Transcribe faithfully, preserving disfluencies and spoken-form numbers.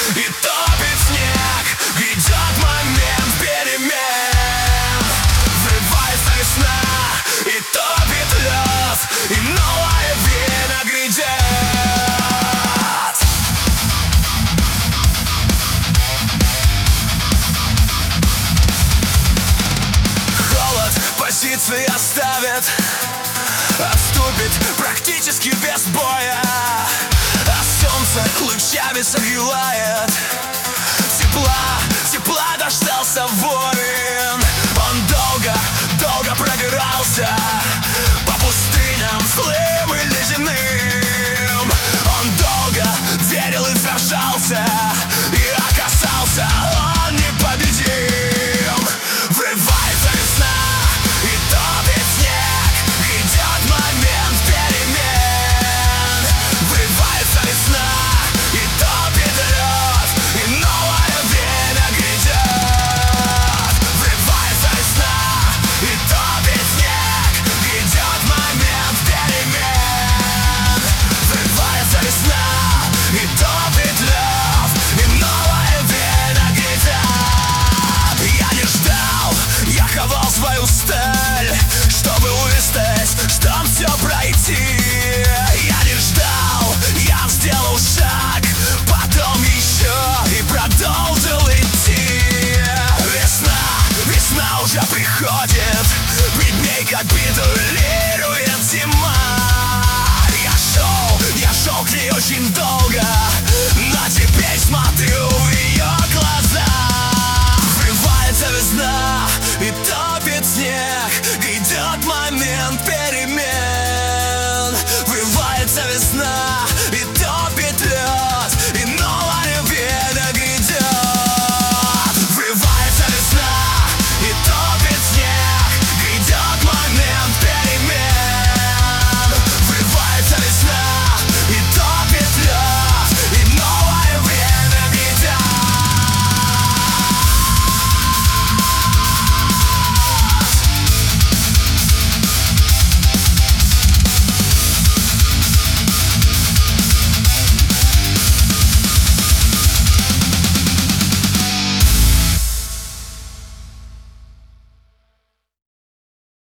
и топит снег. Идет момент перемен. Врывается весна и топит лед, и новое время грядет. Холод позиции оставит, отступит практически без боя, а солнце лучами согревает. Тепла, тепла дождался воин. Он долго, долго пробирался по пустыням злым и ледяным. Он долго верил и сражался, и оказался он непобедим. Врывается весна и топит снег. Идет момент перемен. Врывается весна и топит лед, и новое время грядет. Врывается весна и топит снег. Идет момент перемен. Врывается весна и топит лед, и новое время грядет. Я не ждал, я ковал свою сталь, чтобы выстоять, чтоб все пройти. Я не ждал, я сделал шаг, потом еще и продолжил идти. Весна, весна уже приходит, пред ней как битую лирует зима. Я шел, я шел к ней очень долго, но теперь смотрю в ее глаза. Врывается весна и топит снег. Идет момент перемен. Врывается весна